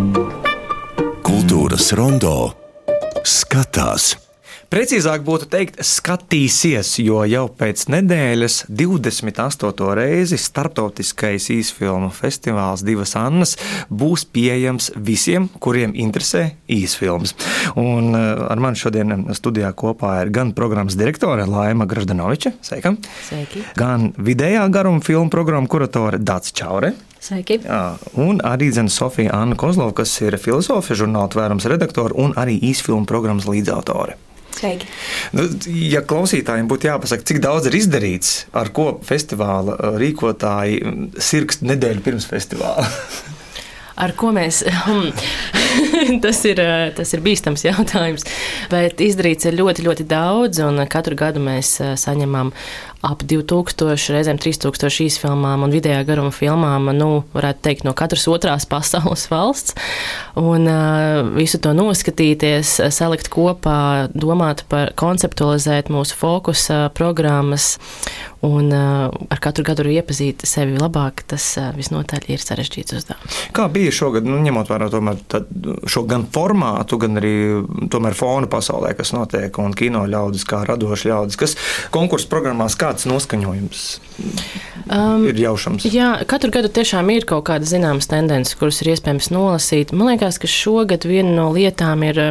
Kultūras rondo skatās. Precīzāk būtu teikt, skatīsies, jo jau pēc nedēļas 28. reizi starptautiskais īsfilmu festivāls Divas Annas būs pieejams visiem, kuriem interesē īsfilmas. Un ar mani šodien studijā kopā ir gan programmas direktore Laima Graždanoviča, sveika. Sveiki. Gan vidējā garuma filmu programmu kuratore Dācis Čaure. Sveiki. Jā, un arī Sofija Anna Kozlova, kas ir filozofe, žurnāla Tvērums redaktore un arī īsfilmu programmas līdzautore. Sveiki. Ja klausītājiem būtu jāpasaka, cik daudz ir izdarīts, ar ko festivāla rīkotāji sirgst nedēļu pirms festivāla? Ar ko mēs? Tas ir bīstams jautājums, bet izdarīts ir ļoti, ļoti daudz, un katru gadu mēs saņemam ap 2000, reizēm 3000 īsfilmām un vidējā garuma filmām, varētu teikt, no katras otrās pasaules valsts. Un visu to noskatīties, salikt kopā, domāt par konceptualizēt mūsu fokusa programmas un ar katru gadu iepazīt sevi labāk, tas visnotaļ ir sarežģīts uzdevums. Kā bija šogad, ņemot vērā tomēr šo gan formātu, gan arī tomēr fona pasaulē, kas notiek, un kino ļaudis, kā radoši ļaudis, kas konkursu programmās kāds noskaņojums ir jaušams? Jā, katru gadu tiešām ir kaut kāda zināmas tendences, kuras ir iespējams nolasīt. Man liekas, ka šogad viena no lietām ir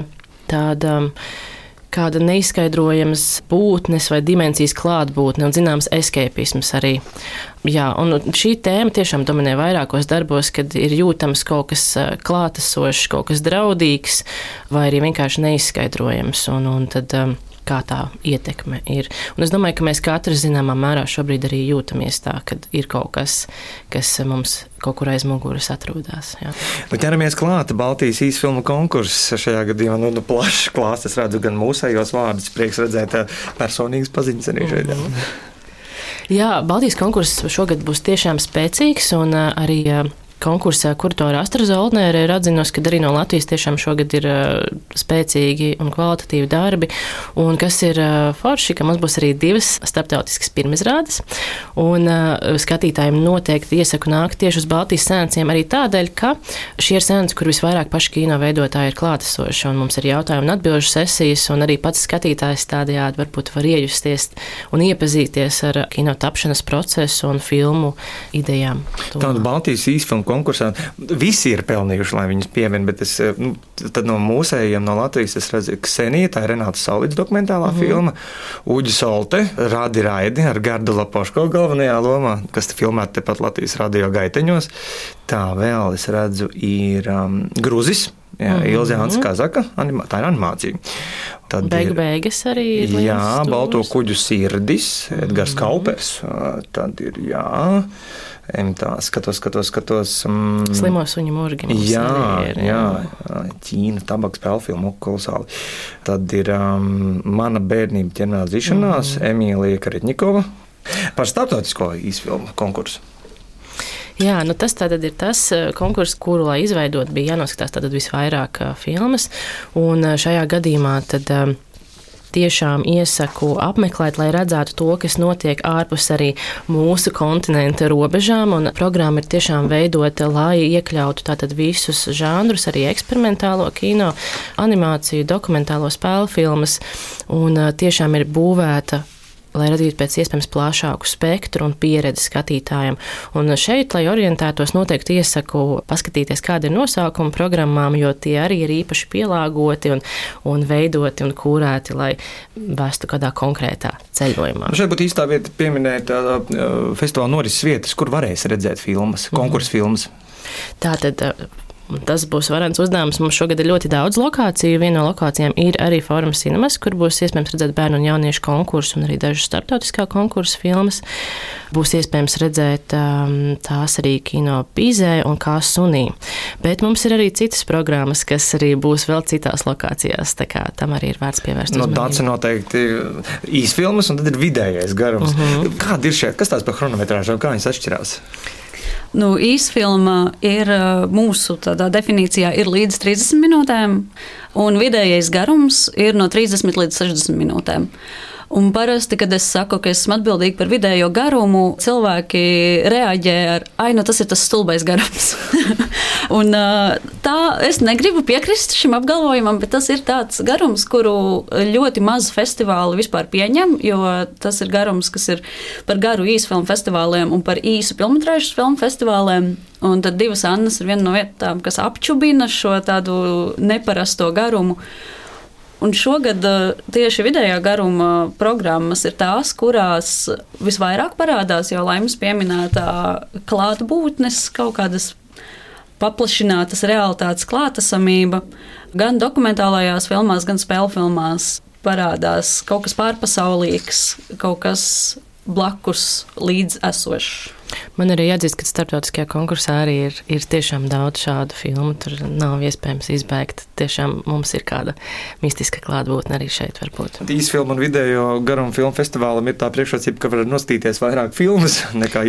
kāda neizskaidrojamas būtnes vai dimensijas klātbūtne un zināms eskepisms arī. Jā, un šī tēma tiešām dominē vairākos darbos, kad ir jūtams kaut kas klātesošs, kaut kas draudīgs vai arī vienkārši neizskaidrojams. Un tad kā tā ietekme ir. Un es domāju, ka mēs katrs zināmā mērā šobrīd arī jūtamies tā, kad ir kaut kas mums kaut kur aiz muguras atrodas. Jā. Bet ķeramies klāt, Baltijas īsfilmu konkurss šajā gadījumā, plašs klāsts, es redzu gan mūsējos vārdus, prieks redzēt personīgas paziņas arī šeit. Jā, Baltijas konkurss šogad būs tiešām spēcīgs, un arī konkursā kuratore Astra Zoldnere ir atzinusi, ka arī no Latvijas tiešām šogad ir spēcīgi un kvalitatīvi darbi, un kas ir forši, ka mums būs arī 2 starptautiskas pirmizrādes, un skatītājiem noteikti iesaku nākt tieši uz Baltijas seansiem arī tādēļ, ka šie ir seansi, kur visvairāk paši kino veidotāji ir klātesoši, un mums ir jautājumu un atbilžu sesijas, un arī pats skatītājs tādējādi varbūt var iejusties un iepazīties ar kino tapšanas procesu un filmu idejām. Tāda Baltijas īsfilmu konkursā visi ir pelnījuši, lai viņus piemina, bet tad no mūsējiem, no Latvijas es redzu Ksenija, tā ir Renāta Saulīts dokumentālā filma, Uģi Solte, Radi Raidi ar Gardu Lapoško galvenajā lomā, kas filmēta tepat Latvijas radio gaiteņos. Tā vēl es redzu ir Gruzis, Ilze Ants Kazaka, tā ir animācija. Tad Beigas arī ir. Jā, Balto kuģu sirdis, Edgars Kaupers, tad ir, skatos. Slimo suņu murgi. Jā, Ķīna, tabaks, pelfilmu, kolosāli. Tad ir Mana bērnība ķermēla zišanās, Emīlija Karetņikova par starptautisko īsfilmu konkursu. Jā, tas tātad ir tas konkurss, kuru, lai izveidot, bija jānoskatās tātad visvairāk filmas, un šajā gadījumā tad tiešām iesaku apmeklēt, lai redzētu to, kas notiek ārpus arī mūsu kontinenta robežām, un programma ir tiešām veidota, lai iekļautu tātad visus žanrus, arī eksperimentālo kino, animāciju, dokumentālo spēlu filmas, un tiešām ir būvēta, lai radītu pēc iespējams plašāku spektru un pieredzi skatītājiem. Un šeit, lai orientētos, noteikti iesaku paskatīties, kāda ir nosaukuma programmām, jo tie arī ir īpaši pielāgoti un veidoti un kūrēti, lai vestu kādā konkrētā ceļojumā. Šeit būtu īstā vieta pieminēt festivāla norises vietas, kur varēs redzēt filmas, konkursu filmas. Tātad tas būs varants uzdevums. Mums šogad ir ļoti daudz lokāciju. Viena no lokācijām ir arī Forum Cinemas, kur būs iespējams redzēt bērnu un jauniešu konkursu un arī dažas starptautiskā konkursa filmas. Būs iespējams redzēt tās arī Kino Pīzē un Kā sunī. Bet mums ir arī citas programmas, kas arī būs vēl citās lokācijās. Tā kā tam arī ir vērts pievērst uzmanību. Tāds noteikti īsfilmas un tad ir vidējais garums. Kāda ir šie? Kas tās par chronometrāžām? Kā viņas atšķirās? Īsfilma ir mūsu tādā definīcijā ir līdz 30 minūtēm, un vidējais garums ir no 30 līdz 60 minūtēm. Un parasti, kad es saku, ka esmu atbildīga par vidējo garumu, cilvēki reaģē ar, nu tas ir tas stulbais garums. Un tā es negribu piekrist šim apgalvojumam, bet tas ir tāds garums, kuru ļoti maz festivāli vispār pieņem, jo tas ir garums, kas ir par garu īsfilmu festivāliem un par īsu filmetrāžas filmu festivāliem. Un tad Divas Annas ir viena no vietām, kas apčubina šo tādu neparasto garumu. Un šogad tieši vidējā garuma programmas ir tās, kurās visvairāk parādās jau Laimas pieminētā klātbūtnes, kaut kādas paplašinātas realitātes klātesamība. Gan dokumentālajās filmās, gan spēļu filmās parādās kaut kas pārpasaulīgs, kaut kas blakus līdz esošs. Man arī jāatzīst, ka starptautiskajā konkursā arī ir tiešām daudz šādu filmu. Tur nav iespējams izbēgt. Tiešām mums ir kāda mistiska klātbūtne arī šeit varbūt. Īsfilmu un vidējo garumu filmu festivālam ir tā priekšrocība, ka var nostīties vairāk filmas nekā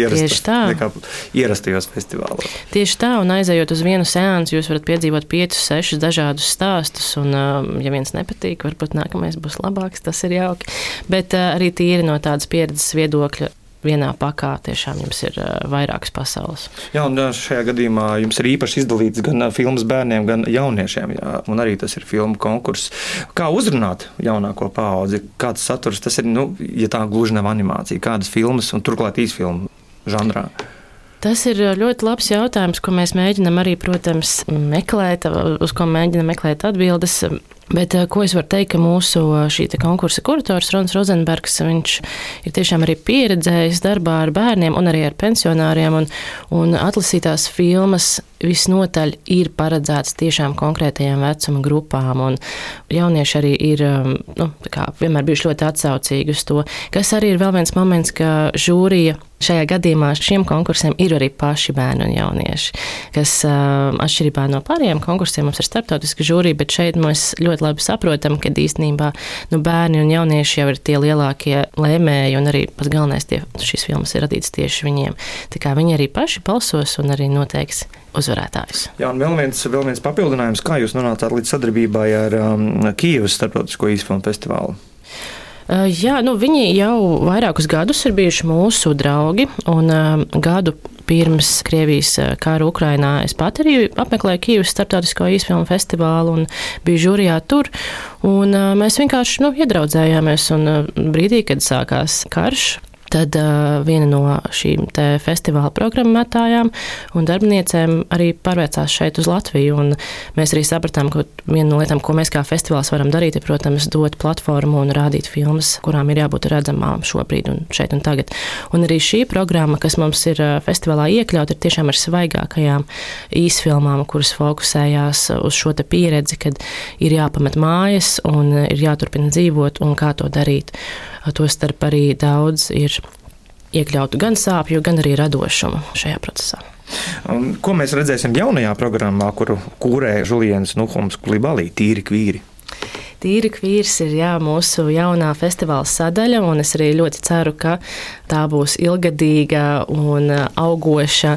ierastajos festivālos. Tieši tā, un aizejot uz vienu seansu, jūs varat piedzīvot 5-6 dažādus stāstus, un ja viens nepatīk, varbūt nākamais būs labāks, tas ir jauki. Bet arī tīri no tādas pieredzes viedokļa, vienā pakā tiešām jums ir vairākas pasaules. Jā, un šajā gadījumā jums ir īpaši izdalīts gan filmas bērniem, gan jauniešiem, jā, un arī tas ir filmu konkurss. Kā uzrunāt jaunāko paudzi? Kāds saturs tas ir, ja tā gluži nav animācija? Kādas filmas un turklāt īsfilmu žanrā? Tas ir ļoti labs jautājums, ko mēs mēģinam arī, protams, meklēt, uz ko mēģinam meklēt atbildes. Bet ko es varu teikt, ka mūsu šī konkursa kurators Rons Rozenbergs, viņš ir tiešām arī pieredzējis darbā ar bērniem un arī ar pensionāriem, un atlasītās filmas visnotaļ ir paredzētas tiešām konkrētajām vecuma grupām, un jaunieši arī ir vienmēr bijuši ļoti atsaucīgi uz to, kas arī ir vēl viens moments, ka žūrija šajā gadījumā šiem konkursiem ir arī paši bērni un jaunieši, kas atšķirībā no pārējiem konkursiem mums ir starptautiska žūrija, bet šeit mēs ļoti labi saprotam, ka īstenībā bērni un jaunieši jau ir tie lielākie lēmēji, un arī pats galvenais šīs filmas ir radīts tieši viņiem. Tā kā viņi arī paši balsos un arī noteiks uzvarētājus. Jā, un vēl viens papildinājums, kā jūs nonācāt līdz sadarbībai ar Kijevas starptautisko īsfilmu festivālu? Jā, viņi jau vairākus gadus ir bijuši mūsu draugi, un gadu pirms Krievijas kara Ukrainā es pat arī apmeklēju Kijevas starptautisko īsfilmu festivālu un biju žūrijā tur, un mēs vienkārši iedraudzējāmies, un brīdī, kad sākās karš, tad viena no šīm te festivāla programmētājām un darbiniecēm arī pārvēcās šeit uz Latviju, un mēs arī sapratām, ka viena no lietām, ko mēs kā festivāls varam darīt, ir, protams, dot platformu un rādīt filmas, kurām ir jābūt redzamām šobrīd un šeit un tagad. Un arī šī programma, kas mums ir festivālā iekļaut, ir tiešām ar svaigākajām īsfilmām, kuras fokusējās uz šo te pieredzi, kad ir jāpamet mājas un ir jāturpina dzīvot un kā to darīt. Tostarp arī daudz ir iekļautu gan sāpju, gan arī radošumu šajā procesā. Ko mēs redzēsim jaunajā programmā, kuru kūrē Žuliens Nuhums Kulibalī, Tīri kvīri? Tīri kvīrs ir mūsu jaunā festivāla sadaļa, un es arī ļoti ceru, ka tā būs ilgadīga un augoša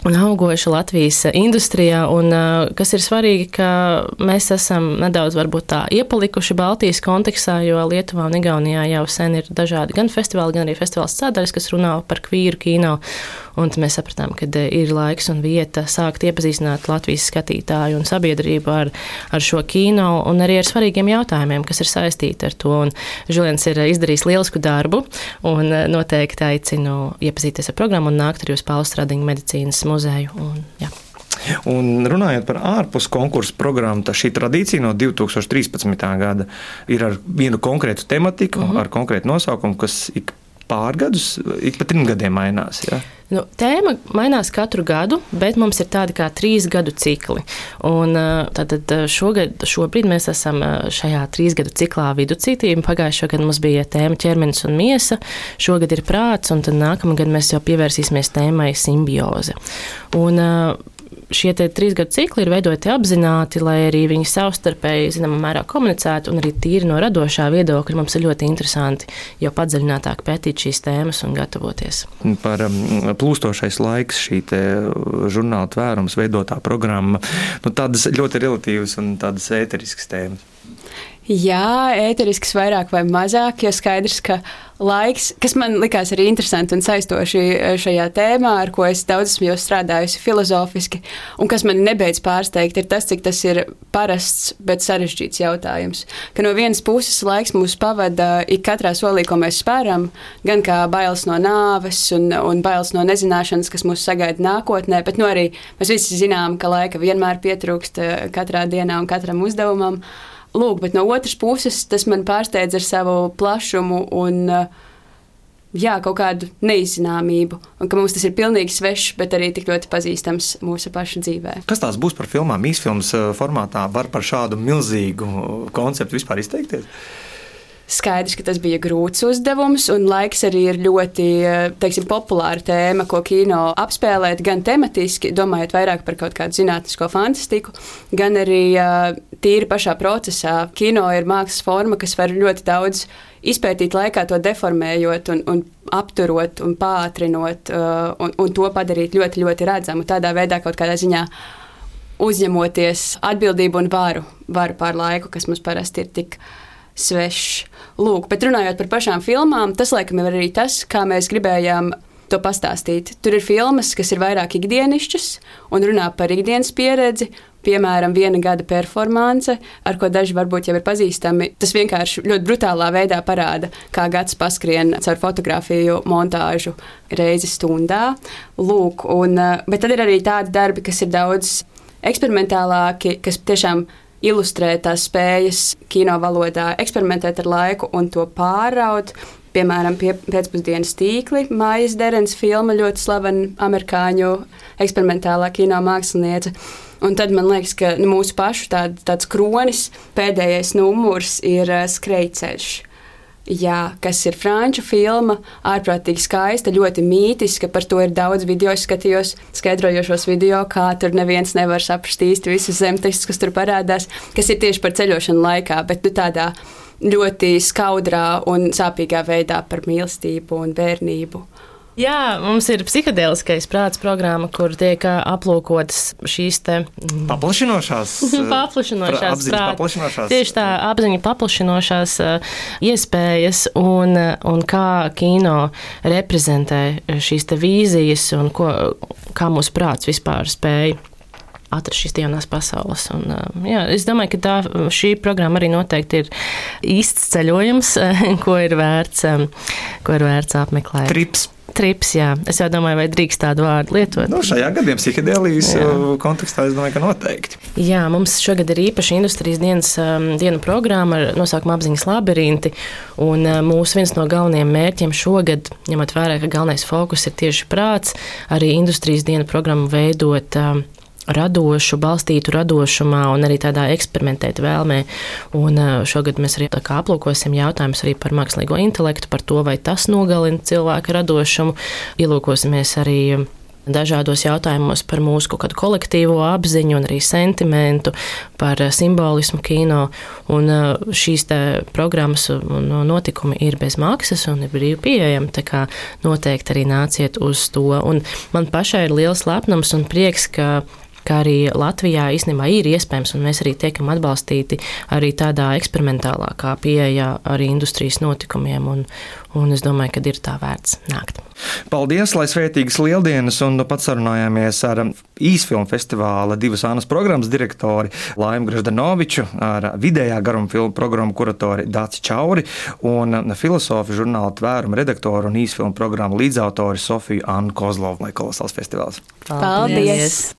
Latvijas industrijā. Un kas ir svarīgi, ka mēs esam nedaudz varbūt tā iepalikuši Baltijas kontekstā, jo Lietuvā un Igaunijā jau sen ir dažādi gan festivāli, gan arī festivāls sadaļas, kas runā par kvīru kino. Un mēs sapratām, ka ir laiks un vieta sākt iepazīstināt Latvijas skatītāju un sabiedrību ar šo kino un arī ar svarīgiem jautājumiem, kas ir saistīti ar to. Un Žuliens ir izdarījis lielisku darbu un noteikti aicinu iepazīties ar programmu un nākt arī uz Paula Stradiņa medicīnas muzeju. Un runājot par ārpus konkursu programmu, tā šī tradīcija no 2013. gada ir ar vienu konkrētu tematiku, ar konkrētu nosaukumu, kas ik pārgadus, ik pa 3 gadiem mainās. Ja? Tēma mainās katru gadu, bet mums ir tādi kā 3 gadu cikli. Un tātad šobrīd mēs esam šajā 3 gadu ciklā viducītī. Pagājušajā gadā mums bija tēma ķermenis un miesa, šogad ir prāts, un tad nākamgad mēs jau pievērsīsimies tēmai simbioze. Un šie 3 gadu cikli ir veidoti apzināti, lai arī viņi savstarpēji zināmā mērā komunicētu, un arī tīri no radošā viedokļa mums ir ļoti interesanti jau padziļinātāk pētīt šīs tēmas un gatavoties. Par plūstošais laiks, šī žurnāla tvērums veidotā programma, tādas ļoti relatīvas un tādas ēteriskas tēmas. Jā, ēterisks vairāk vai mazāk, jo skaidrs, ka laiks, kas man likās arī interesanti un saistoši šajā tēmā, ar ko es daudz esmu jau strādājusi filozofiski, un kas man nebeidz pārsteigt, ir tas, cik tas ir parasts, bet sarežģīts jautājums. Ka no vienas puses laiks mūs pavada ik katrā solī, ko mēs spēram, gan kā bailes no nāves un bailes no nezināšanas, kas mūs sagaida nākotnē, bet arī mēs visi zinām, ka laika vienmēr pietrūkst katrā dienā un katram uzdevumam. Lūk, bet no otras puses tas man pārsteidz ar savu plašumu un kaut kādu neizcināmību. Un ka mums tas ir pilnīgi svešs, bet arī tik ļoti pazīstams mūsu pašu dzīvē. Kas tās būs par filmām? Īsfilmas formātā var par šādu milzīgu konceptu vispār izteikties? Skaidrs, ka tas bija grūts uzdevums, un laiks arī ir ļoti, populāra tēma, ko kino apspēlēt, gan tematiski, domājot vairāk par kaut kādu zinātnisko fantastiku, gan arī tīri pašā procesā. Kino ir mākslas forma, kas var ļoti daudz izpētīt laikā, to deformējot un apturot un pātrinot, un to padarīt ļoti, ļoti redzamu. Tādā veidā kaut kādā ziņā uzņemoties atbildību un varu pār laiku, kas mums parasti ir tik svešs. Lūk, bet runājot par pašām filmām, tas laikam ir arī tas, kā mēs gribējām to pastāstīt. Tur ir filmas, kas ir vairāk ikdienišķas un runā par ikdienas pieredzi, piemēram, 1 gada performance, ar ko daži varbūt jau ir pazīstami. Tas vienkārši ļoti brutālā veidā parāda, kā gads paskrien caur fotografiju montāžu reizi stundā. Lūk, bet tad ir arī tādi darbi, kas ir daudz eksperimentālāki, kas tiešām ilustrē tās spējas kino valodā, eksperimentēt ar laiku un to pāraut. Piemēram, Pēcpusdienas tīkli, Mājas Derens filma, ļoti slavena amerikāņu eksperimentālā kino māksliniece. Un tad man liekas, ka mūsu pašu tāds kronis, pēdējais numurs ir Skrejceļš. Jā, kas ir franču filma, ārprātīgi skaista, ļoti mītiska, par to ir daudz video, es skatījos skaidrojošos video, kā tur neviens nevar saprast īsti visus zemtekstus, kas tur parādās, kas ir tieši par ceļošanu laikā, bet tādā ļoti skaudrā un sāpīgā veidā par mīlestību un bērnību. Jā, mums ir psihedēliskais prāts programma, kur tiek aplūkotas šīs te paplašinošās prāta. Tieši tā, apziņa paplašinošās iespējas un kā kino reprezentē šīs te vīzijas un kā mūsu prāts vispār spēja atrast šīs jaunās pasaules. Es domāju, ka šī programma arī noteikti ir īsts ceļojums, ko ir vērts apmeklēt. Trips, jā. Es jau domāju, vai drīkst tādu vārdu lietot. Šajā gadījumā psihedēlijas kontekstā es domāju, ka noteikti. Jā, mums šogad ir īpaši industrijas dienu programma ar nosaukumu Apziņas labirinti, un mūsu viens no galvenajiem mērķiem šogad, ņemot vērā, ka galvenais fokus ir tieši prāts, arī industrijas dienu programmu veidot radošu, balstītu radošumā un arī tādā eksperimentēt vēlmē. Un šogad mēs arī aplūkosim jautājumus arī par mākslīgo intelektu, par to, vai tas nogalina cilvēka radošumu. Ielūkosimies arī dažādos jautājumos par mūsu kaut kādu kolektīvo apziņu un arī sentimentu, par simbolismu kino. Un šīs te programmas un notikumi ir bez maksas un ir brīvi pieejami, tā kā noteikti arī nāciet uz to. Un man pašai ir liels lepnums un prieks, ka arī Latvijā īstenībā ir iespējams, un mēs arī tiekam atbalstīti arī tādā eksperimentālākā pieejā arī industrijas notikumiem, un es domāju, ka ir tā vērts nākt. Paldies, lai svētīgas lieldienas, un pat sarunājāmies ar īsfilmu festivāla 2 Annas programmas direktori Laimu Graždanoviču, ar vidējā garuma filmu programmu kuratori Daci Čauri un filozofu žurnāla Tvērumu redaktoru un īsfilmu programmu līdzautori Sofiju Annu Kozlovu. Lai kolosāls festivāls! Paldies!